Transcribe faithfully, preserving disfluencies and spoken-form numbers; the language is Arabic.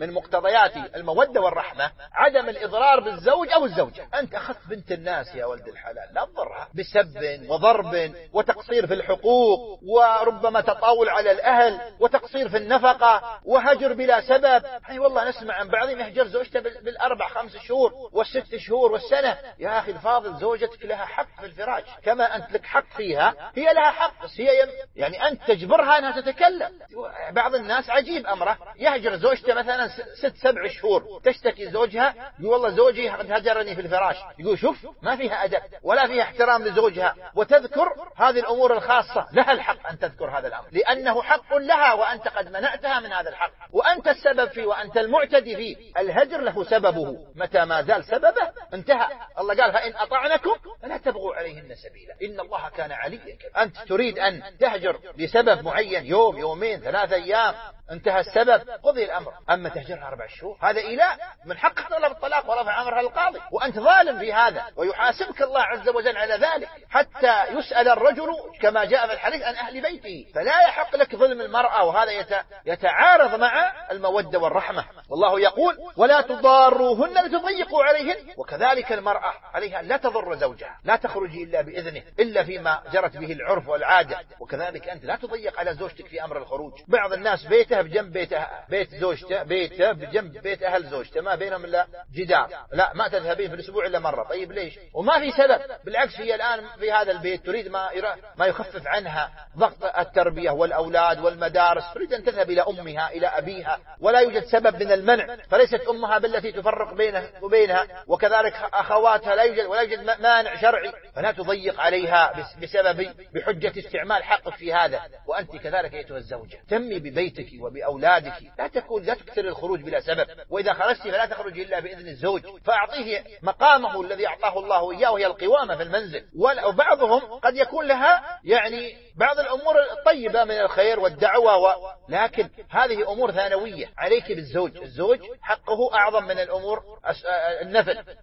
من مقتضيات المودة والرحمة عدم الإضرار بالزوج أو الزوجة. أنت أخذت بنت الناس يا ولد الحلال، لا تضرها بسب وضرب وتقصير في الحقوق، وربما تطاول على الأهل وتقصير في النفقة وهجر بلا سبب. يعني والله نسمع عن بعضهم يهجر زوجته بالأربع خمس شهور والست شهور والسنة. يا أخي الفاضل، زوجتك لها حق في الفراش كما أنت لك حق فيها، هي لها حق، بس هي يعني أنت تجبرها أنها تتكلم. بعض الناس عجيب أمره، يهجر زوجته مثلا ست سبع شهور، تشتكي زوجها يقول والله زوجي هجرني في الفراش. يقول شوف ما فيها أدب ولا فيها احترام لزوجها، وتذكر هذه الأمور الخاصة. لها الحق أن تذكر هذا الأمر لأنه حق لها، وأنت قد منعتها من هذا الحق وأنت السبب فيه وأنت المعتدي فيه. الهجر له سببه، متى ما زال سببه انتهى. الله قال فإن أطعنكم فلا تبغوا عليهن سبيلا إن الله كان عليا كبيرا. أنت تريد أن تهجر لسبب معين، يوم يومين ثلاثة أيام، انتهى السبب، قضي الأمر. أما تهجرها أربع شهور هذا إيلاء، من حقك طلب الطلاق ورفع أمرها للقاضي، وأنت ظالم في هذا، ويحاسبك الله عز وجل على ذلك حتى يسأل الرجل كما جاء في الحديث عن أهل بيته. فلا يحق لك ظلم المرأة، وهذا يتعارض مع المودة والرحمة. والله يقول ولا تضاروهن لتضيقوا عليهن، وكذلك المرأة عليها لا تضر زوجها، لا تخرج إلا بإذنه إلا فيما جرت به العرف والعادة. وكذلك أنت لا تضيق على زوجتك في أمر الخروج. بعض الناس بيته بجنب بيته، بيت زوجته بيته بجنب بيت أهل زوجته، ما بينهم إلا جدار، لا ما تذهبين في الأسبوع إلا مرة. طيب ليش؟ وما في سبب، بالعكس هي الآن في هذا البيت تريد ما ما يخفف عنها ضغط التربية والأولاد والمدارس، تريد أن تذهب إلى أمها إلى أبيها، ولا يوجد سبب من المنع، فليست أمها بالتي تفرق بينه وبينها، وكذلك أخواتها لا يوجد ولا يوجد مانع شرعي، فلا تضيق عليها بسبب بحجة استعمال حقك في هذا. وأنت كذلك أيتها الزوجة تمي ببيتك وبأولادك، لا تكون لا تكثر الخروج بلا سبب، وإذا خرجت فلا تخرج إلا بإذن الزوج، فأعطيه مقامه الذي أعطاه الله إياه، وهي القوامة في المنزل. وبعضهم قد يكون لها يعني بعض الأمور الطيبة من الخير والدعوة و... لكن هذه أمور ثانوية. عليك بالزوج، الزوج حقه أعظم من الأمور النفل.